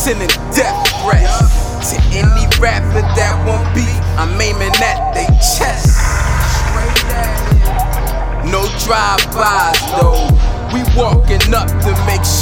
sending death threats to any rapper that won't be. I'm aiming at they chest. No drive-bys though, we walking up to make